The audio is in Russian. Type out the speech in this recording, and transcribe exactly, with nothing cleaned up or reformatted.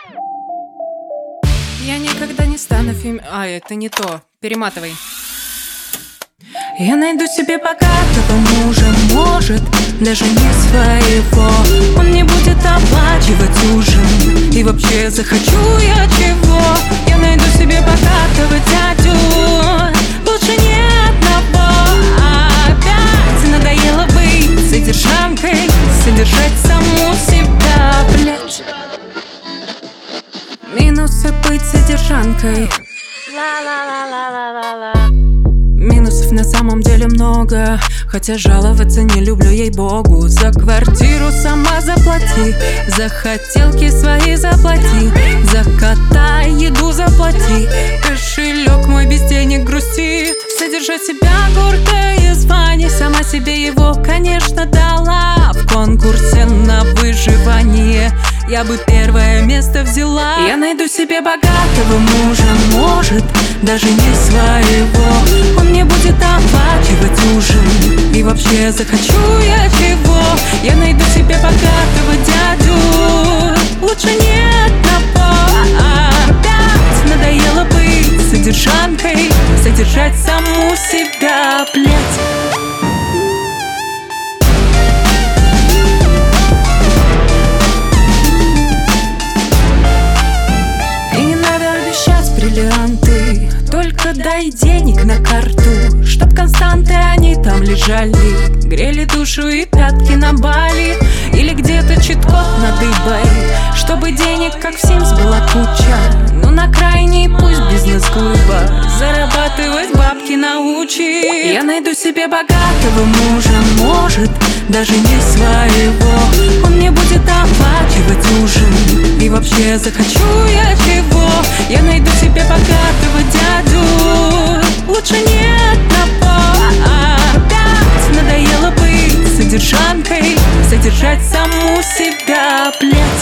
Я никогда не стану фем... А, это не то. Перематывай. Я найду себе богатого мужа, может, даже не своего. Он не будет оплачивать ужин, и вообще захочу я чего. Я найду себе богатого дядю, лучше не одного. Опять надоело быть содержанкой, содержать саму себя, блядь. Минусы быть содержанкой. Ла-ла-ла-ла-ла-ла-ла. Минусов на самом деле много, хотя жаловаться не люблю, ей-богу. За квартиру сама заплати, за хотелки свои заплати, за кота еду заплати. Кошелек мой без денег грустит. Содержать себя гордое звание, сама себе его, конечно, дала. В конкурсе на выживание я бы первое место взяла. Я найду себе богатого мужа, может, даже не своего. Он не будет оплачивать ужин, и вообще захочу я чего. Я найду себе богатого дядю, лучше не одного. Опять надоело быть содержанкой, содержать саму себя, блядь. Бриллианты, только дай денег на карту, чтоб константы они там лежали, грели душу и пятки на Бали, или где-то чит-код на Дубай, чтобы денег как в Sims была куча. Ну на крайний пусть бизнес-клуба зарабатывать бабки научи. Я найду себе богатого мужа, может, даже не своего. Он не будет оплачивать ужин, и вообще захочу я чего. Я найду себе богатого дядю, лучше не одного. Опять надоело быть содержанкой, содержать саму себя, блядь.